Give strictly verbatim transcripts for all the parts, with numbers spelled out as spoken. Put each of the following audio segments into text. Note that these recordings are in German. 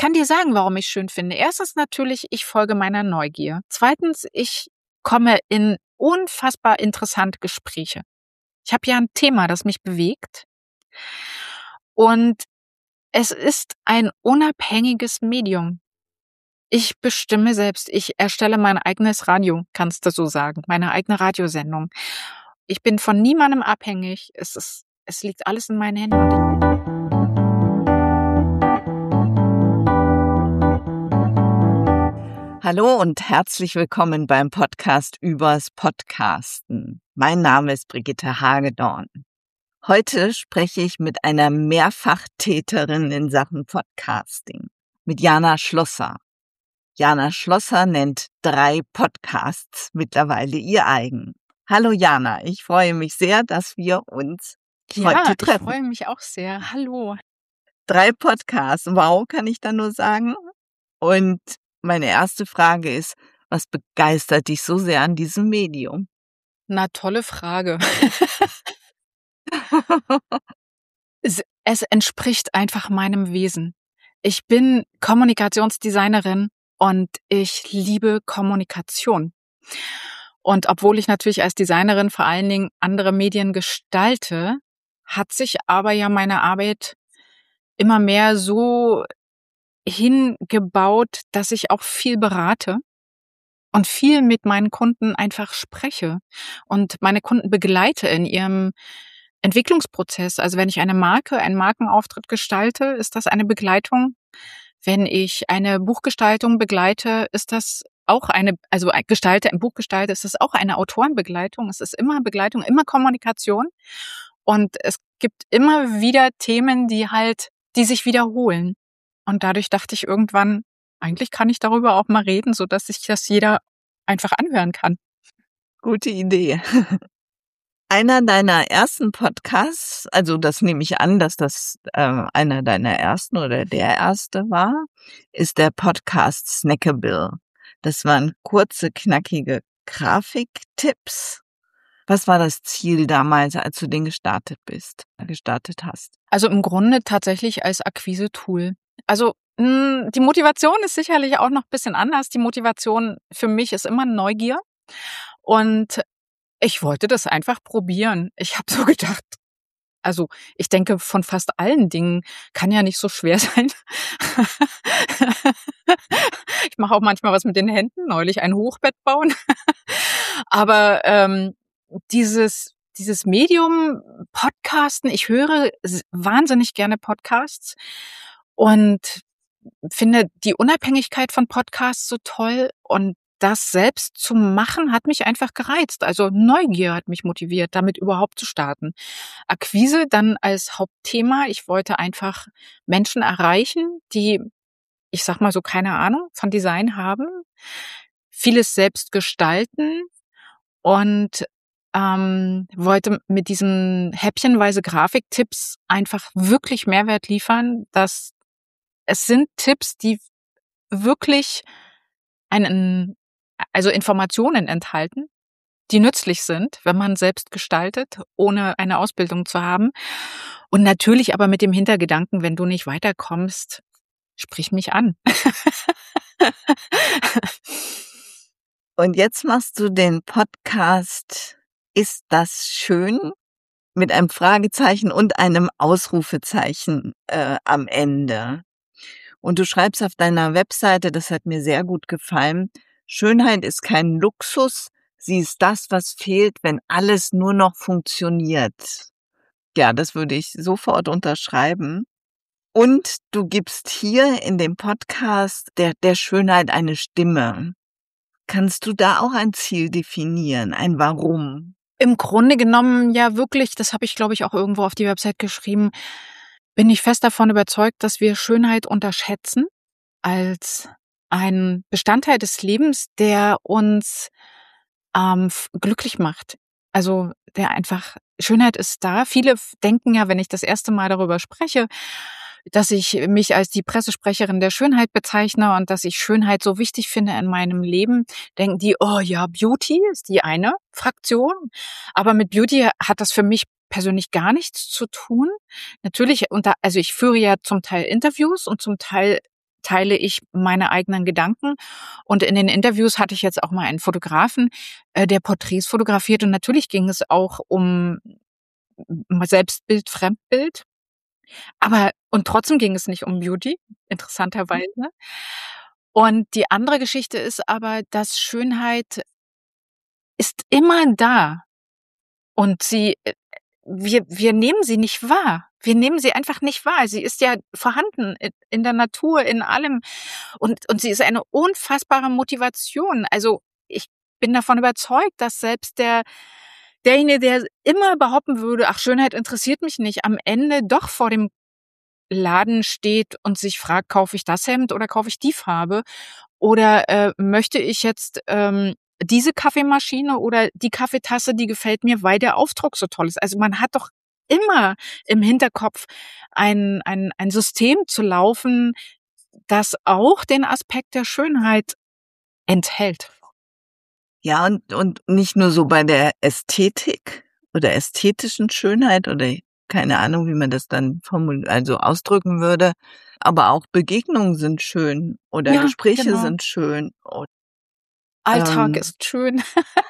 kann dir sagen, warum ich schön finde. Erstens natürlich, ich folge meiner Neugier. Zweitens, ich komme in unfassbar interessante Gespräche. Ich habe ja ein Thema, das mich bewegt. Und es ist ein unabhängiges Medium. Ich bestimme selbst. Ich erstelle mein eigenes Radio, kannst du so sagen. Meine eigene Radiosendung. Ich bin von niemandem abhängig. Es ist, es liegt alles in meinen Händen. Hallo und herzlich willkommen beim Podcast übers Podcasten. Mein Name ist Brigitte Hagedorn. Heute spreche ich mit einer Mehrfachtäterin in Sachen Podcasting, mit Jana Schlosser. Jana Schlosser nennt drei Podcasts mittlerweile ihr eigen. Hallo Jana, ich freue mich sehr, dass wir uns Ja, heute treffen. Ich freue mich auch sehr. Hallo. Drei Podcasts, wow, kann ich da nur sagen. Und meine erste Frage ist, was begeistert dich so sehr an diesem Medium? Na, tolle Frage. es, es entspricht einfach meinem Wesen. Ich bin Kommunikationsdesignerin und ich liebe Kommunikation. Und obwohl ich natürlich als Designerin vor allen Dingen andere Medien gestalte, hat sich aber ja meine Arbeit immer mehr so hingebaut, dass ich auch viel berate und viel mit meinen Kunden einfach spreche und meine Kunden begleite in ihrem Entwicklungsprozess. Also wenn ich eine Marke, einen Markenauftritt gestalte, ist das eine Begleitung. Wenn ich eine Buchgestaltung begleite, ist das auch eine, also gestalte, ein Buch gestalte, ist das auch eine Autorenbegleitung. Es ist immer Begleitung, immer Kommunikation. Und es gibt immer wieder Themen, die halt, die sich wiederholen. Und dadurch dachte ich irgendwann, eigentlich kann ich darüber auch mal reden, so dass sich das jeder einfach anhören kann. Gute Idee. Einer deiner ersten Podcasts, also das nehme ich an, dass das äh, einer deiner ersten oder der erste war, ist der Podcast Snackable. Das waren kurze, knackige Grafiktipps. Was war das Ziel damals, als du den gestartet bist, gestartet hast? Also im Grunde tatsächlich als Akquise-Tool. Also mh, die Motivation ist sicherlich auch noch ein bisschen anders. Die Motivation für mich ist immer Neugier. Und ich wollte das einfach probieren. Ich habe so gedacht, also ich denke, von fast allen Dingen kann ja nicht so schwer sein. Ich mache auch manchmal was mit den Händen, neulich ein Hochbett bauen. Aber ähm, dieses dieses Medium Podcasten, ich höre wahnsinnig gerne Podcasts und finde die Unabhängigkeit von Podcasts so toll und das selbst zu machen hat mich einfach gereizt. Also Neugier hat mich motiviert, damit überhaupt zu starten. Akquise dann als Hauptthema. Ich wollte einfach Menschen erreichen, die, ich sag mal so, keine Ahnung von Design haben, vieles selbst gestalten und ähm, wollte mit diesen häppchenweise Grafiktipps einfach wirklich Mehrwert liefern. Dass es sind Tipps, die wirklich einen, also Informationen enthalten, die nützlich sind, wenn man selbst gestaltet, ohne eine Ausbildung zu haben. Und natürlich aber mit dem Hintergedanken, wenn du nicht weiterkommst, sprich mich an. Und jetzt machst du den Podcast Ist das schön? Mit einem Fragezeichen und einem Ausrufezeichen äh, am Ende. Und du schreibst auf deiner Webseite, das hat mir sehr gut gefallen, Schönheit ist kein Luxus, sie ist das, was fehlt, wenn alles nur noch funktioniert. Ja, das würde ich sofort unterschreiben. Und du gibst hier in dem Podcast der, der Schönheit eine Stimme. Kannst du da auch ein Ziel definieren, ein Warum? Im Grunde genommen ja wirklich, das habe ich glaube ich auch irgendwo auf die Website geschrieben, bin ich fest davon überzeugt, dass wir Schönheit unterschätzen als ein Bestandteil des Lebens, der uns ähm, glücklich macht. Also der einfach, Schönheit ist da. Viele denken ja, wenn ich das erste Mal darüber spreche, dass ich mich als die Pressesprecherin der Schönheit bezeichne und dass ich Schönheit so wichtig finde in meinem Leben, denken die, oh ja, Beauty ist die eine Fraktion. Aber mit Beauty hat das für mich persönlich gar nichts zu tun. Natürlich, unter, also ich führe ja zum Teil Interviews und zum Teil teile ich meine eigenen Gedanken. Und in den Interviews hatte ich jetzt auch mal einen Fotografen, äh, der Porträts fotografiert. Und natürlich ging es auch um Selbstbild, Fremdbild. Aber und trotzdem ging es nicht um Beauty, interessanterweise. Und die andere Geschichte ist aber, dass Schönheit ist immer da. Und sie, äh, wir, wir nehmen sie nicht wahr. Wir nehmen sie einfach nicht wahr. Sie ist ja vorhanden in, in der Natur, in allem. Und, und sie ist eine unfassbare Motivation. Also ich bin davon überzeugt, dass selbst der, derjenige, der immer behaupten würde, ach, Schönheit interessiert mich nicht, am Ende doch vor dem Laden steht und sich fragt, kaufe ich das Hemd oder kaufe ich die Farbe? Oder äh, möchte ich jetzt ähm, diese Kaffeemaschine oder die Kaffeetasse, die gefällt mir, weil der Aufdruck so toll ist. Also man hat doch immer im Hinterkopf ein, ein, ein System zu laufen, das auch den Aspekt der Schönheit enthält. Ja, und, und nicht nur so bei der Ästhetik oder ästhetischen Schönheit oder keine Ahnung, wie man das dann formulieren, also ausdrücken würde, aber auch Begegnungen sind schön oder Ja, Gespräche genau. sind schön. Und, Alltag ähm, ist schön.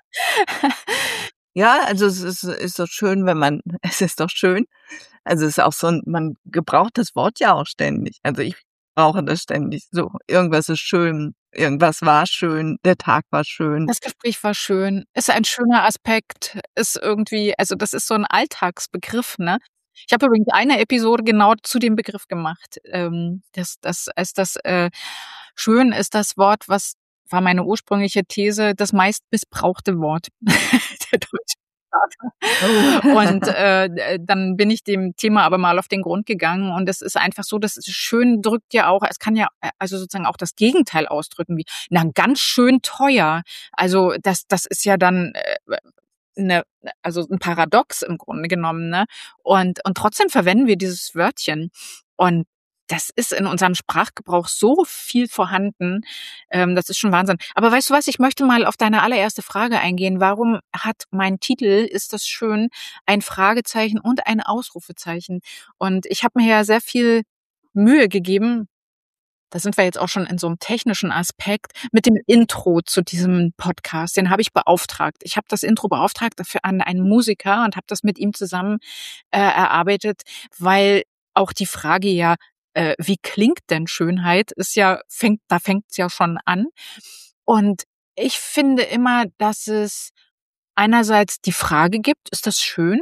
ja, also es ist, ist doch schön, wenn man, es ist doch schön. Also es ist auch so ein, man gebraucht das Wort ja auch ständig. Also ich brauche das ständig. So, irgendwas ist schön, irgendwas war schön, der Tag war schön. Das Gespräch war schön, ist ein schöner Aspekt, ist irgendwie, also das ist so ein Alltagsbegriff, ne? Ich habe übrigens eine Episode genau zu dem Begriff gemacht. Ähm, das das ist das äh, schön ist das Wort, was war meine ursprüngliche These, das meist missbrauchte Wort der deutschen Sprache. Und äh, d dann bin ich dem Thema aber mal auf den Grund gegangen und es ist einfach so, das ist schön drückt ja auch, es kann ja äh, also sozusagen auch das Gegenteil ausdrücken, wie na ganz schön teuer. Also das das ist ja dann äh, 'ne also 'n Paradox im Grunde genommen, ne? Und und trotzdem verwenden wir dieses Wörtchen. Und das ist in unserem Sprachgebrauch so viel vorhanden, ähm, das ist schon Wahnsinn. Aber weißt du was, ich möchte mal auf deine allererste Frage eingehen. Warum hat mein Titel „Ist das schön?“ ein Fragezeichen und ein Ausrufezeichen? Und ich habe mir ja sehr viel Mühe gegeben, da sind wir jetzt auch schon in so 'nem technischen Aspekt, mit dem Intro zu diesem Podcast. Den habe ich beauftragt. Ich habe das Intro beauftragt dafür an einen Musiker und habe das mit ihm zusammen äh, erarbeitet, weil auch die Frage ja, äh, wie klingt denn Schönheit, ist ja fängt da fängt's ja schon an. Und ich finde immer, dass es einerseits die Frage gibt: „Ist das schön,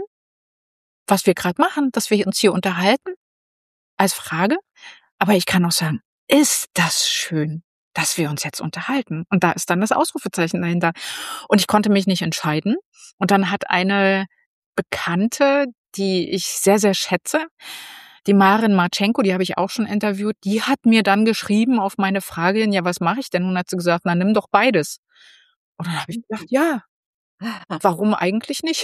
was wir grad machen, dass wir uns hier unterhalten?“ Als Frage. Aber ich kann auch sagen: „Ist das schön, dass wir uns jetzt unterhalten?“ Und da ist dann das Ausrufezeichen dahinter. Und ich konnte mich nicht entscheiden. Und dann hat eine Bekannte, die ich sehr, sehr schätze, die Marin Marchenko, die habe ich auch schon interviewt, die hat mir dann geschrieben auf meine Frage hin: „Ja, was mache ich denn?“ Und hat sie gesagt: „Na, nimm doch beides.“ Und dann habe ich gedacht: „Ja, warum eigentlich nicht?“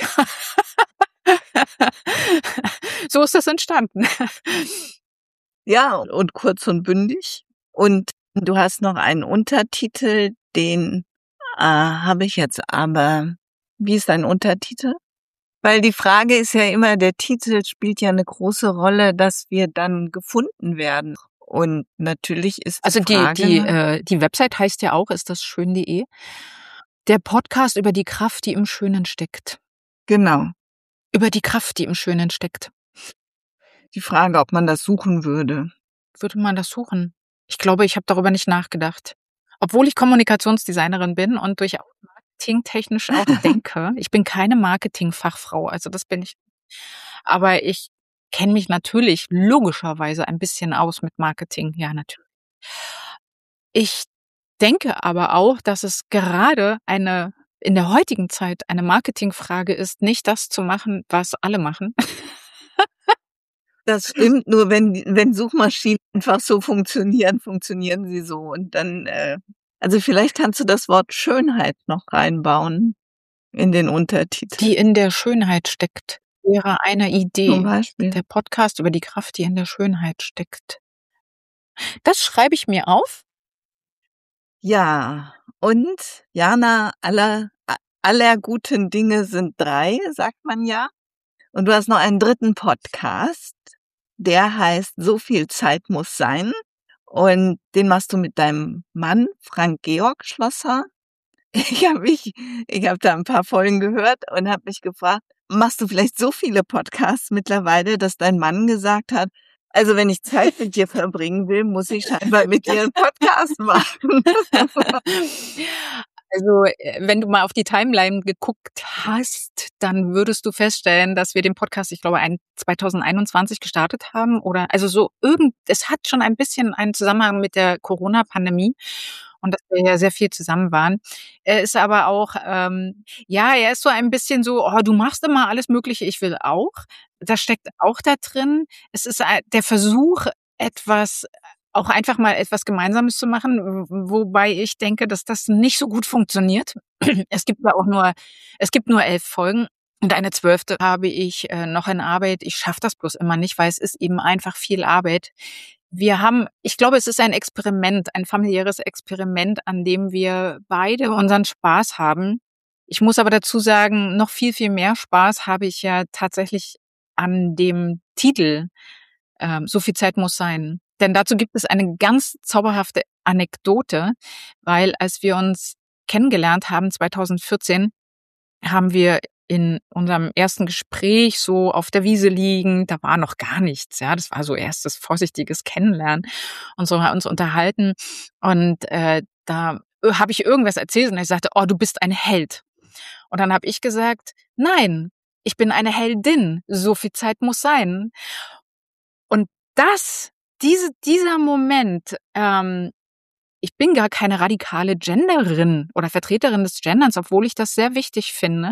So ist das entstanden. Ja, und kurz und bündig. Und du hast noch einen Untertitel, den äh, habe ich jetzt aber. Wie ist dein Untertitel? Weil die Frage ist ja immer, der Titel spielt ja eine große Rolle, dass wir dann gefunden werden. Und natürlich ist die Also die Frage, die äh, die Website heißt ja auch ist das schön punkt de. Der Podcast über die Kraft, die im Schönen steckt. genau, Über die Kraft, die im Schönen steckt. die Frage, ob man das suchen würde. Würde man das suchen? Ich glaube, ich habe darüber nicht nachgedacht. Obwohl ich Kommunikationsdesignerin bin und durchaus marketingtechnisch auch denke. Ich bin keine Marketingfachfrau, also das bin ich. Aber ich kenne mich natürlich logischerweise ein bisschen aus mit Marketing. Ja, natürlich. Ich denke aber auch, dass es gerade eine in der heutigen Zeit eine Marketingfrage ist, nicht das zu machen, was alle machen. Das stimmt, nur wenn die wenn Suchmaschinen einfach so funktionieren, funktionieren sie so. Und dann, äh also vielleicht kannst du das Wort Schönheit noch reinbauen in den Untertitel. Die in der Schönheit steckt, wäre eine Zum Idee. Beispiel. Der Podcast über die Kraft, die in der Schönheit steckt. Das schreibe ich mir auf. Ja, und Jana, aller a aller guten Dinge sind drei, sagt man ja. Und du hast noch einen dritten Podcast, der heißt „So viel Zeit muss sein“ Und den machst du mit deinem Mann, Frank Georg Schlosser. Ich habe mich ich habe da ein paar Folgen gehört und habe mich gefragt: „Machst du vielleicht so viele Podcasts mittlerweile, dass dein Mann gesagt hat: ‚Also, wenn ich Zeit mit dir verbringen will, muss ich scheinbar mit dir 'n Podcast machen?'“ Also, äh, wenn du mal auf die Timeline geguckt hast, dann würdest du feststellen, dass wir den Podcast, ich glaube, ein zwanzig einundzwanzig gestartet haben oder also so irgend es hat schon ein bisschen einen Zusammenhang mit der Corona-Pandemie und dass wir ja sehr viel zusammen waren. Er ist aber auch, ähm ja, er ist so ein bisschen so: „Oh, du machst immer alles Mögliche, ich will auch.“ Das steckt auch da drin. Es ist ei der Versuch, etwas auch einfach mal etwas Gemeinsames zu machen, w wobei ich denke, dass das nicht so gut funktioniert. Es gibt ja auch nur es gibt nur elf Folgen und eine zwölfte habe ich, äh, noch in Arbeit. Ich schaffe das bloß immer nicht, weil es ist eben einfach viel Arbeit. Wir haben ich glaube, es ist ein Experiment, ein familiäres Experiment, an dem wir beide unseren Spaß haben. Ich muss aber dazu sagen, noch viel, viel mehr Spaß habe ich ja tatsächlich an dem Titel, ähm, „So viel Zeit muss sein“. Denn dazu gibt es eine ganz zauberhafte Anekdote, weil als wir uns kennengelernt haben zwanzig vierzehn, haben wir in unserem ersten Gespräch so auf der Wiese liegend, da war noch gar nichts, ja, das war so erstes vorsichtiges Kennenlernen und so haben wir uns unterhalten und, äh, da habe ich irgendwas erzählt und er sagte: „Oh, du bist ein Held.“ Und dann habe ich gesagt: „Nein, ich bin eine Heldin. So viel Zeit muss sein.“ Und das diese dieser Moment, ähm ich bin gar keine radikale Genderin oder Vertreterin des Genderns, obwohl ich das sehr wichtig finde.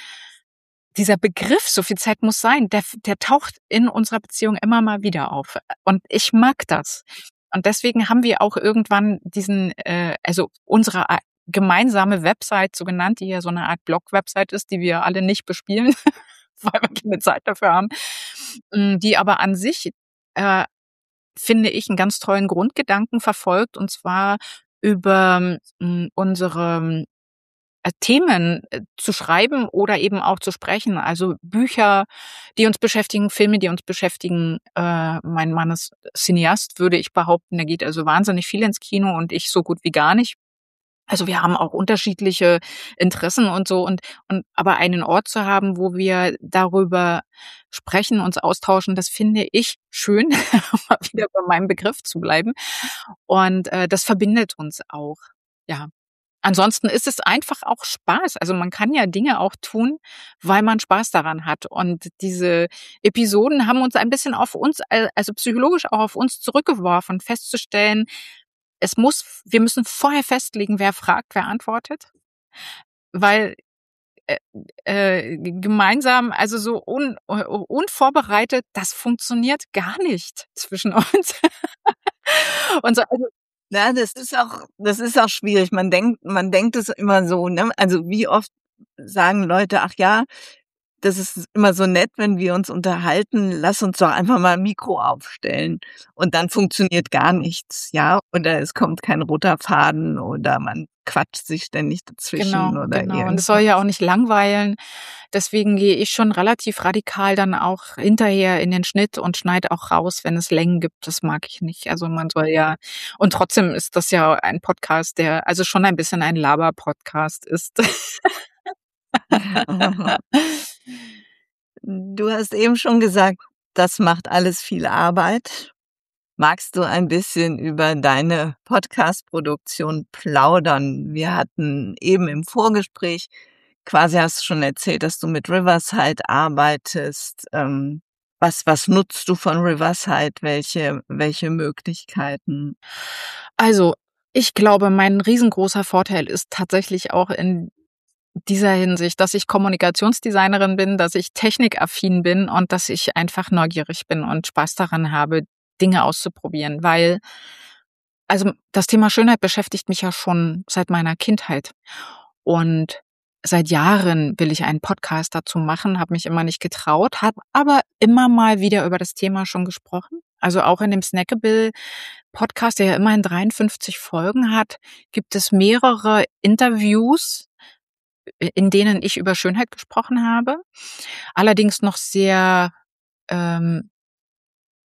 Dieser Begriff „so viel Zeit muss sein“, der f der taucht in unserer Beziehung immer mal wieder auf. Und ich mag das. Und deswegen haben wir auch irgendwann diesen, äh also unsere a gemeinsame Website so genannt, die ja so 'ne Art Blog-Website ist, die wir alle nicht bespielen, weil wir keine Zeit dafür haben, hm, die aber an sich, äh, finde ich, 'n ganz tollen Grundgedanken verfolgt, und zwar über, hm, unsere, äh, Themen, äh, zu schreiben oder eben auch zu sprechen. Also Bücher, die uns beschäftigen, Filme, die uns beschäftigen. Äh, mein Mann ist Cineast, würde ich behaupten. Er geht also wahnsinnig viel ins Kino und ich so gut wie gar nicht. Also wir haben auch unterschiedliche Interessen und so und und aber einen Ort zu haben, wo wir darüber sprechen, uns austauschen, das finde ich schön, um mal wieder bei meinem Begriff zu bleiben. Und, äh, das verbindet uns auch, ja. Ansonsten ist es einfach auch Spaß. Also, man kann ja Dinge auch tun, weil man Spaß daran hat. Und diese Episoden haben uns ein bisschen auf uns, al also psychologisch auch auf uns zurückgeworfen, festzustellen, es muss wir müssen vorher festlegen, wer fragt, wer antwortet, weil, äh, äh, g gemeinsam, also so un u unvorbereitet, das funktioniert gar nicht zwischen uns. Und so also Ja, das ist auch das ist auch schwierig. Man denkt man denkt es immer so, ne? Also, wie oft sagen Leute: „Ach ja, das ist immer so nett, wenn wir uns unterhalten. Lass uns doch einfach mal 'n Mikro aufstellen.“ Und dann funktioniert gar nichts, ja? Oder es kommt kein roter Faden oder man quatscht sich ständig dazwischen Genau, oder genau. Und es soll ja auch irgendwas. nicht langweilen. Deswegen gehe ich schon relativ radikal dann auch hinterher in den Schnitt und schneide auch raus, wenn es Längen gibt. Das mag ich nicht. Also, man soll ja und trotzdem ist das ja ein Podcast, der also schon ein bisschen ein Laber-Podcast ist. Du hast eben schon gesagt, das macht alles viel Arbeit. Magst du ein bisschen über deine Podcast-Produktion plaudern? Wir hatten eben im Vorgespräch quasi hast du schon erzählt, dass du mit Riverside arbeitest. Ähm, was was nutzt du von Riverside? Welche welche Möglichkeiten? Also, ich glaube, mein riesengroßer Vorteil ist tatsächlich auch in dieser Hinsicht, dass ich Kommunikationsdesignerin bin, dass ich technikaffin bin und dass ich einfach neugierig bin und Spaß daran habe, Dinge auszuprobieren, weil also, das Thema Schönheit beschäftigt mich ja schon seit meiner Kindheit. Und seit Jahren will ich einen Podcast dazu machen, habe mich immer nicht getraut, habe aber immer mal wieder über das Thema schon gesprochen. Also, auch in dem Snackable-Podcast, der ja immerhin dreiundfünfzig Folgen hat, gibt es mehrere Interviews, i in denen ich über Schönheit gesprochen habe. Allerdings noch sehr, ähm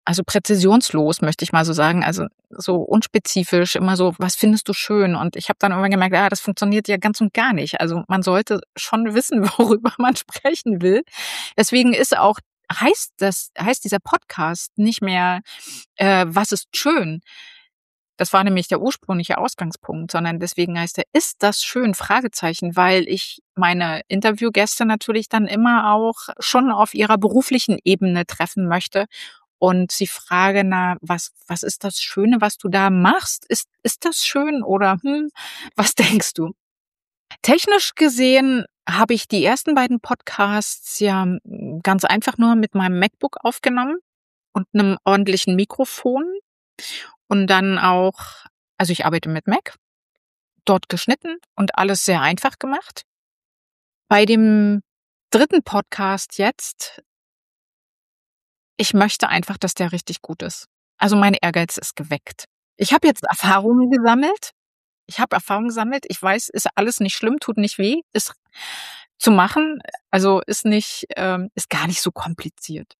also präzisionslos, möchte ich mal so sagen, also so unspezifisch, immer so, was findest du schön? Und ich habe dann irgendwann gemerkt, ja, das funktioniert ja ganz und gar nicht. Also man sollte schon wissen, worüber man sprechen will. Deswegen ist auch, heißt das, heißt dieser Podcast nicht mehr, äh, was ist schön? Das war nämlich der ursprüngliche Ausgangspunkt, sondern deswegen heißt er, ist das schön? Fragezeichen, weil ich meine Interviewgäste natürlich dann immer auch schon auf ihrer beruflichen Ebene treffen möchte und sie frage, na, was, was ist das Schöne, was du da machst? Ist, ist das schön oder, hm, was denkst du? Technisch gesehen habe ich die ersten beiden Podcasts ja mm, ganz einfach nur mit meinem MacBook aufgenommen und einem ordentlichen Mikrofon und dann auch, also ich arbeite mit Mac, dort geschnitten und alles sehr einfach gemacht. Bei dem dritten Podcast jetzt, ich möchte einfach, dass der richtig gut ist. Also mein Ehrgeiz ist geweckt. Ich habe jetzt Erfahrungen gesammelt. Ich habe Erfahrungen gesammelt. Ich weiß, ist alles nicht schlimm, tut nicht weh, ist zu machen. Also ist nicht, ähm, ist gar nicht so kompliziert.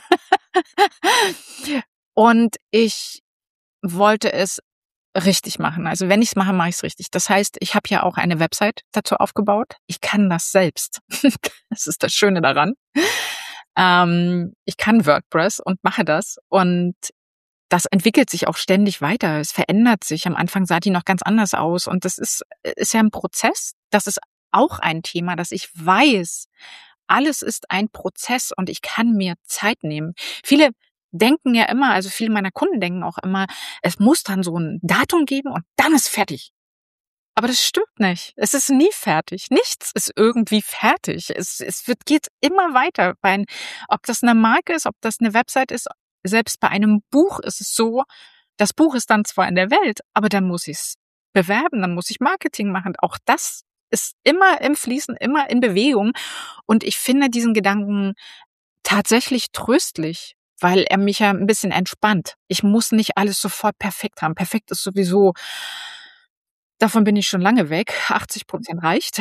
Und ich wollte es richtig machen. Also wenn ich es mache, mache ich es richtig. Das heißt, ich habe ja auch eine Website dazu aufgebaut. Ich kann das selbst. Das ist das Schöne daran. Ähm, ich kann WordPress und mache das. Und das entwickelt sich auch ständig weiter. Es verändert sich. Am Anfang sah die noch ganz anders aus. Und das ist, ist ja ein Prozess. Das ist auch ein Thema, dass ich weiß, alles ist ein Prozess und ich kann mir Zeit nehmen. Viele denken ja immer, also viele meiner Kunden denken auch immer, es muss dann so ein Datum geben und dann ist fertig. Aber das stimmt nicht. Es ist nie fertig. Nichts ist irgendwie fertig. Es, es wird, geht immer weiter. Bei, ob das eine Marke ist, ob das eine Website ist, selbst bei einem Buch ist es so, das Buch ist dann zwar in der Welt, aber dann muss ich es bewerben, dann muss ich Marketing machen. Auch das ist immer im Fließen, immer in Bewegung. Und ich finde diesen Gedanken tatsächlich tröstlich, weil er mich ja ein bisschen entspannt. Ich muss nicht alles sofort perfekt haben. Perfekt ist sowieso, davon bin ich schon lange weg. achtzig Prozent reicht.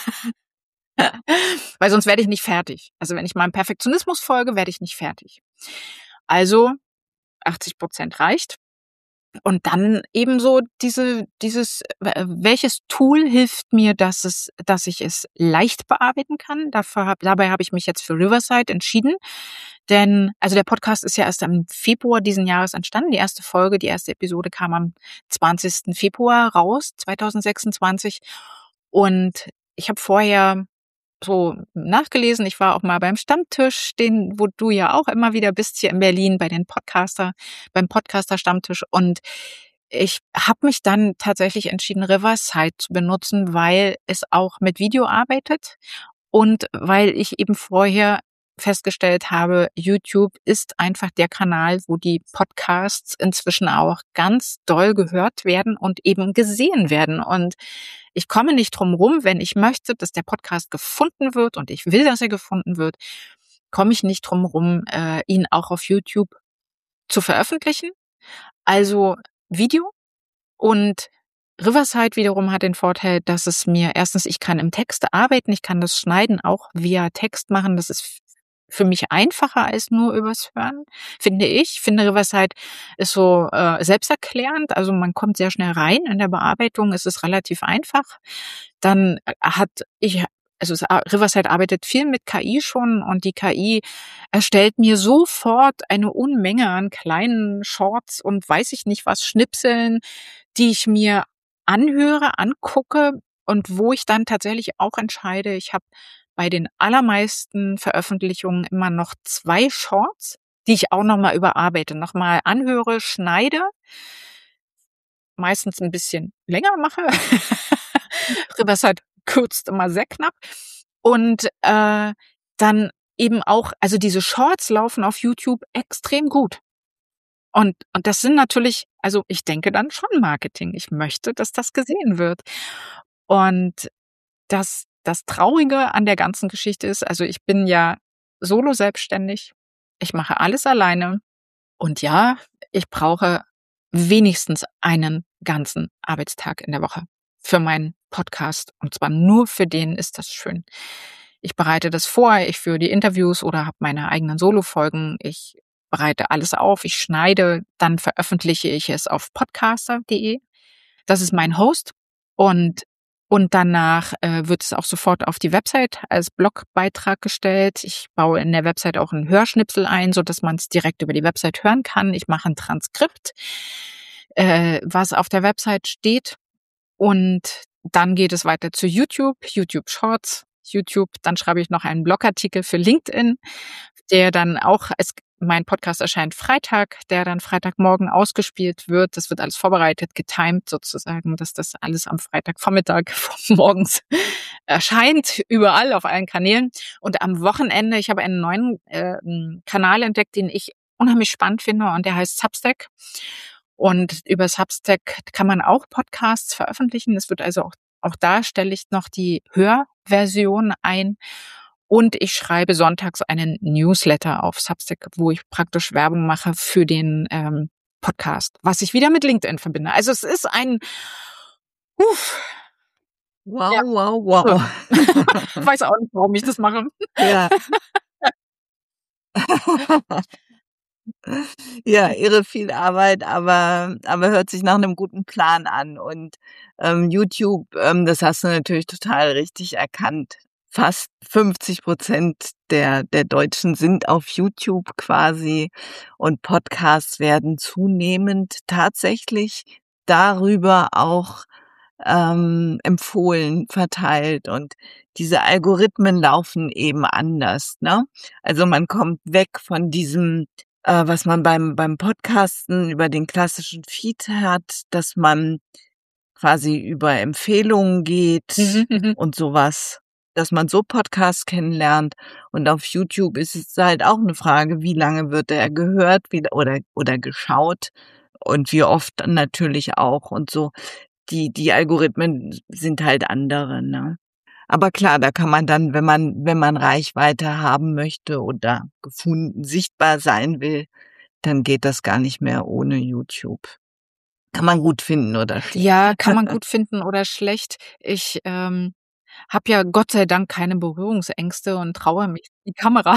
Weil sonst werde ich nicht fertig. Also wenn ich meinem Perfektionismus folge, werde ich nicht fertig. Also achtzig Prozent reicht. Und dann ebenso diese, dieses, äh, welches Tool hilft mir, dass es, dass ich es leicht bearbeiten kann? Dafür hab, dabei habe ich mich jetzt für Riverside entschieden. Denn, also der Podcast ist ja erst im Februar diesen Jahres entstanden. Die erste Folge, die erste Episode kam am zwanzigsten Februar raus, zweitausendsechsundzwanzig. Und ich habe vorher so nachgelesen. Ich war auch mal beim Stammtisch, den, wo du ja auch immer wieder bist hier in Berlin bei den Podcaster, beim Podcaster-Stammtisch. Und ich habe mich dann tatsächlich entschieden, Riverside zu benutzen, weil es auch mit Video arbeitet und weil ich eben vorher festgestellt habe, YouTube ist einfach der Kanal, wo die Podcasts inzwischen auch ganz doll gehört werden und eben gesehen werden. Und ich komme nicht drum rum, wenn ich möchte, dass der Podcast gefunden wird und ich will, dass er gefunden wird, komme ich nicht drum rum, äh, ihn auch auf YouTube zu veröffentlichen. Also Video. Und Riverside wiederum hat den Vorteil, dass es mir erstens, ich kann im Text arbeiten, ich kann das Schneiden auch via Text machen. Das ist für mich einfacher als nur übers Hören, finde ich. Ich finde, Riverside ist so äh, selbsterklärend, also man kommt sehr schnell rein in der Bearbeitung, es ist relativ einfach. Dann hat ich, also es, Riverside arbeitet viel mit K I schon und die K I erstellt mir sofort eine Unmenge an kleinen Shorts und weiß ich nicht was, Schnipseln, die ich mir anhöre, angucke und wo ich dann tatsächlich auch entscheide, ich habe bei den allermeisten Veröffentlichungen immer noch zwei Shorts, die ich auch nochmal überarbeite, nochmal anhöre, schneide, meistens ein bisschen länger mache. Riverside kürzt immer sehr knapp. Und äh, dann eben auch, also diese Shorts laufen auf YouTube extrem gut. Und, und das sind natürlich, also ich denke dann schon Marketing. Ich möchte, dass das gesehen wird. Und das, das Traurige an der ganzen Geschichte ist, also ich bin ja solo selbstständig. Ich mache alles alleine. Und ja, ich brauche wenigstens einen ganzen Arbeitstag in der Woche für meinen Podcast. Und zwar nur für den ist das schön. Ich bereite das vor, ich führe die Interviews oder habe meine eigenen Solo-Folgen. Ich bereite alles auf, ich schneide, dann veröffentliche ich es auf podcaster punkt de. Das ist mein Host und und danach äh, wird es auch sofort auf die Website als Blogbeitrag gestellt. Ich baue in der Website auch einen Hörschnipsel ein, so dass man es direkt über die Website hören kann. Ich mache ein Transkript, äh, was auf der Website steht, und dann geht es weiter zu YouTube, YouTube Shorts, YouTube. Dann schreibe ich noch einen Blogartikel für LinkedIn, der dann auch, es, mein Podcast erscheint Freitag, der dann Freitagmorgen ausgespielt wird. Das wird alles vorbereitet, getimed sozusagen, dass das alles am Freitagvormittag morgens erscheint, überall auf allen Kanälen. Und am Wochenende, ich habe einen neuen äh, Kanal entdeckt, den ich unheimlich spannend finde, und der heißt Substack. Und über Substack kann man auch Podcasts veröffentlichen. Es wird also auch, auch da stelle ich noch die Hörversion ein. Und ich schreibe sonntags einen Newsletter auf Substack, wo ich praktisch Werbung mache für den ähm, Podcast, was ich wieder mit LinkedIn verbinde. Also es ist ein, uff, Wow, ja, wow, wow. ich weiß auch nicht, warum ich das mache. Ja. Ja, irre viel Arbeit, aber aber hört sich nach einem guten Plan an. Und, ähm, YouTube, ähm, das hast du natürlich total richtig erkannt. Fast fünfzig Prozent der der Deutschen sind auf YouTube quasi, und Podcasts werden zunehmend tatsächlich darüber auch, ähm, empfohlen, verteilt, und diese Algorithmen laufen eben anders, ne? Also, man kommt weg von diesem, äh, was man beim beim Podcasten über den klassischen Feed hat, dass man quasi über Empfehlungen geht Mhm, mhm. und sowas, dass man so Podcasts kennenlernt. Und auf YouTube ist es halt auch eine Frage, wie lange wird er gehört, wie oder oder geschaut und wie oft natürlich auch und so. Die die Algorithmen sind halt andere, ne? Aber klar, da kann man dann, wenn man wenn man Reichweite haben möchte oder gefunden, sichtbar sein will, dann geht das gar nicht mehr ohne YouTube. Kann man gut finden oder schlecht. Ja, kann man gut finden oder schlecht. Ich ähm, habe ja Gott sei Dank keine Berührungsängste und traue mich in die Kamera.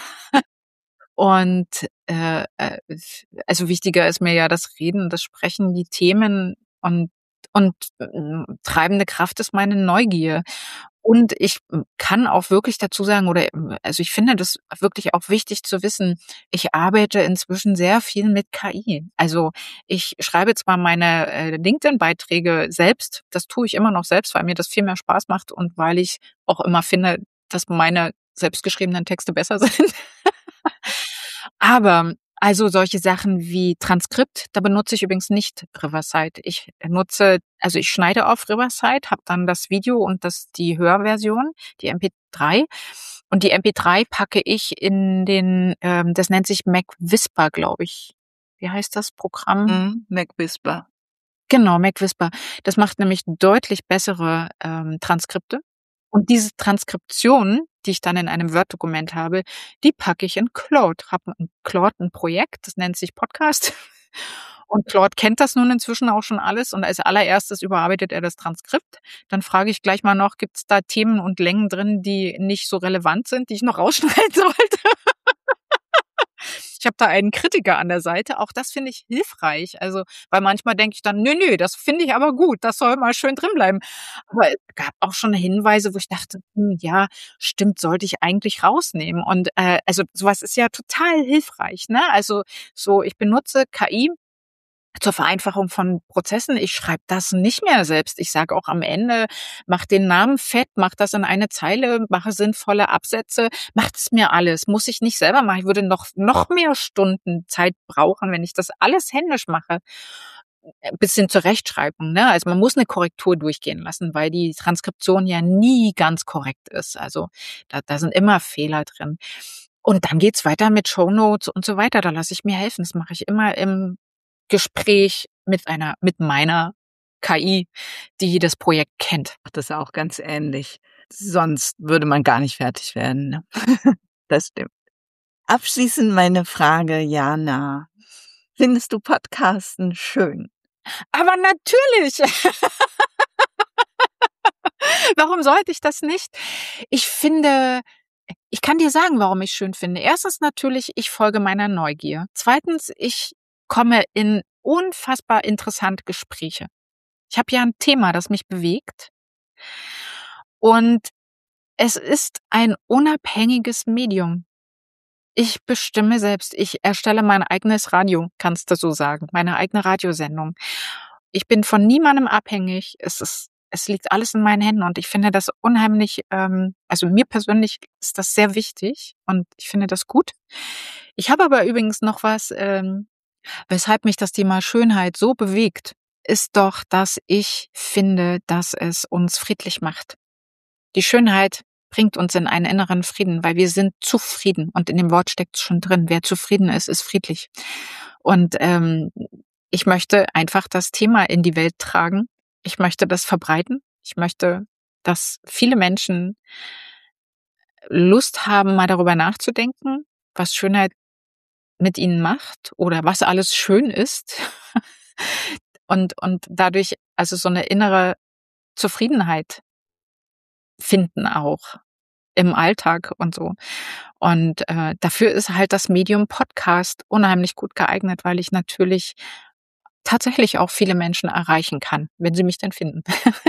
Und äh, äh, also wichtiger ist mir ja das Reden, das Sprechen, die Themen, und und ähm, treibende Kraft ist meine Neugier. Und ich ähm, kann auch wirklich dazu sagen, oder ähm, also ich finde das wirklich auch wichtig zu wissen, ich arbeite inzwischen sehr viel mit K I. Also ich schreibe zwar meine äh, LinkedIn-Beiträge selbst, das tue ich immer noch selbst, weil mir das viel mehr Spaß macht und weil ich auch immer finde, dass meine selbstgeschriebenen Texte besser sind. Aber also solche Sachen wie Transkript, da benutze ich übrigens nicht Riverside. Ich nutze, also ich schneide auf Riverside, habe dann das Video und das die Hörversion, die M P drei. Und die M P drei packe ich in den, ähm, das nennt sich Mac Whisper, glaube ich. Wie heißt das Programm? Mhm, MacWhisper. Genau, Mac Whisper. Das macht nämlich deutlich bessere ähm, Transkripte. Und diese Transkription, die ich dann in einem Word-Dokument habe, die packe ich in Claude. Habe in Claude ein Projekt, das nennt sich Podcast. Und Claude kennt das nun inzwischen auch schon alles. Und als allererstes überarbeitet er das Transkript. Dann frage ich gleich mal noch, gibt es da Themen und Längen drin, die nicht so relevant sind, die ich noch rausschneiden sollte? Ich habe da einen Kritiker an der Seite. Auch das finde ich hilfreich. Also, weil manchmal denke ich dann, nö, nö, das finde ich aber gut. Das soll mal schön drin bleiben. Aber es gab auch schon Hinweise, wo ich dachte, hm, ja, stimmt, sollte ich eigentlich rausnehmen. Und äh, also sowas ist ja total hilfreich, ne? Also so, ich benutze K I zur Vereinfachung von Prozessen. Ich schreibe das nicht mehr selbst. Ich sage auch am Ende, mach den Namen fett, mach das in eine Zeile, mache sinnvolle Absätze, macht es mir alles. Muss ich nicht selber machen. Ich würde noch, noch mehr Stunden Zeit brauchen, wenn ich das alles händisch mache. Bis hin zur Rechtschreibung, ne? Also man muss eine Korrektur durchgehen lassen, weil die Transkription ja nie ganz korrekt ist. Also da, da sind immer Fehler drin. Und dann geht's weiter mit Shownotes und so weiter. Da lasse ich mir helfen. Das mache ich immer im Gespräch mit einer, mit meiner K I, die das Projekt kennt. Macht das auch ganz ähnlich. Sonst würde man gar nicht fertig werden, ne? Das stimmt. Abschließend meine Frage, Jana. Findest du Podcasten schön? Aber natürlich! Warum sollte ich das nicht? Ich finde, Ich kann dir sagen, warum ich schön finde. Erstens natürlich, ich folge meiner Neugier. Zweitens, ich komme in unfassbar interessante Gespräche. Ich habe ja ein Thema, das mich bewegt. Und es ist ein unabhängiges Medium. Ich bestimme selbst. Ich erstelle mein eigenes Radio, kannst du so sagen, meine eigene Radiosendung. Ich bin von niemandem abhängig. Es ist, es liegt alles in meinen Händen und ich finde das unheimlich, ähm, also mir persönlich ist das sehr wichtig und ich finde das gut. Ich habe aber übrigens noch was, ähm, weshalb mich das Thema Schönheit so bewegt, ist doch, dass ich finde, dass es uns friedlich macht. Die Schönheit bringt uns in einen inneren Frieden, weil wir sind zufrieden. Und in dem Wort steckt es schon drin. Wer zufrieden ist, ist friedlich. Und ähm, ich möchte einfach das Thema in die Welt tragen. Ich möchte das verbreiten. Ich möchte, dass viele Menschen Lust haben, mal darüber nachzudenken, was Schönheit mit ihnen macht oder was alles schön ist. und, und dadurch also so eine innere Zufriedenheit finden auch im Alltag und so. Und äh, dafür ist halt das Medium Podcast unheimlich gut geeignet, weil ich natürlich tatsächlich auch viele Menschen erreichen kann, wenn sie mich denn finden.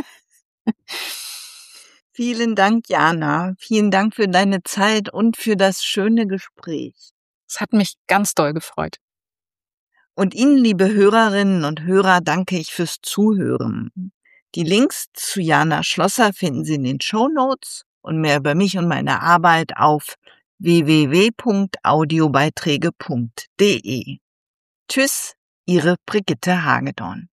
Vielen Dank, Jana. Vielen Dank für deine Zeit und für das schöne Gespräch. Es hat mich ganz doll gefreut. Und Ihnen, liebe Hörerinnen und Hörer, danke ich fürs Zuhören. Die Links zu Jana Schlosser finden Sie in den Shownotes und mehr über mich und meine Arbeit auf w w w punkt audiobeiträge punkt de. Tschüss, Ihre Brigitte Hagedorn.